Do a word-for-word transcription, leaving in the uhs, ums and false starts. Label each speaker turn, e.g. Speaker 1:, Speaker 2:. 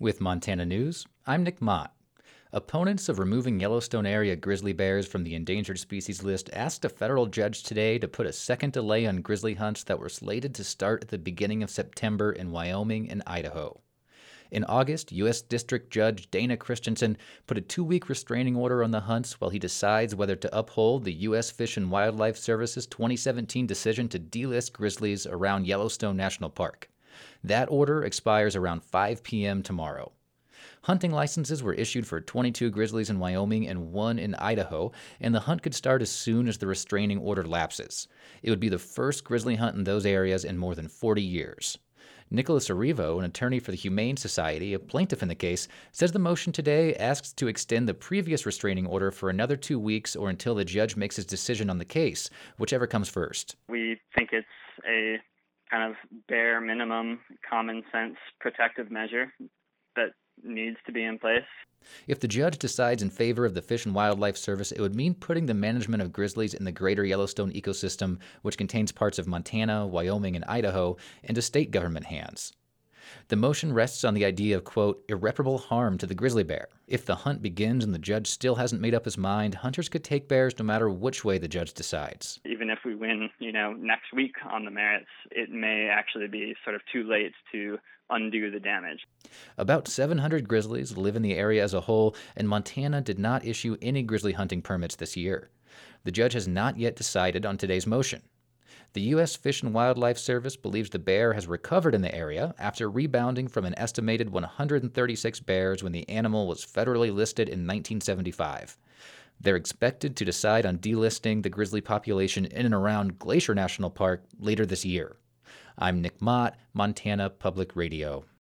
Speaker 1: With Montana News, I'm Nick Mott. Opponents of removing Yellowstone area grizzly bears from the endangered species list asked a federal judge today to put a second delay on grizzly hunts that were slated to start at the beginning of September in Wyoming and Idaho. In August, U S District Judge Dana Christensen put a two-week restraining order on the hunts while he decides whether to uphold the U S Fish and Wildlife Service's twenty seventeen decision to delist grizzlies around Yellowstone National Park. That order expires around five p.m. tomorrow. Hunting licenses were issued for twenty-two grizzlies in Wyoming and one in Idaho, and the hunt could start as soon as the restraining order lapses. It would be the first grizzly hunt in those areas in more than forty years. Nicholas Arrivo, an attorney for the Humane Society, a plaintiff in the case, says the motion today asks to extend the previous restraining order for another two weeks or until the judge makes his decision on the case, whichever comes first.
Speaker 2: We think it's a kind of bare minimum common sense protective measure that needs to be in place.
Speaker 1: If the judge decides in favor of the Fish and Wildlife Service, it would mean putting the management of grizzlies in the greater Yellowstone ecosystem, which contains parts of Montana, Wyoming, and Idaho, into state government hands. The motion rests on the idea of, quote, irreparable harm to the grizzly bear. If the hunt begins and the judge still hasn't made up his mind, hunters could take bears no matter which way the judge decides.
Speaker 2: Even if we win, you know, next week on the merits, it may actually be sort of too late to undo the damage.
Speaker 1: About seven hundred grizzlies live in the area as a whole, and Montana did not issue any grizzly hunting permits this year. The judge has not yet decided on today's motion. The U S Fish and Wildlife Service believes the bear has recovered in the area after rebounding from an estimated one hundred thirty-six bears when the animal was federally listed in nineteen seventy-five. They're expected to decide on delisting the grizzly population in and around Glacier National Park later this year. I'm Nick Mott, Montana Public Radio.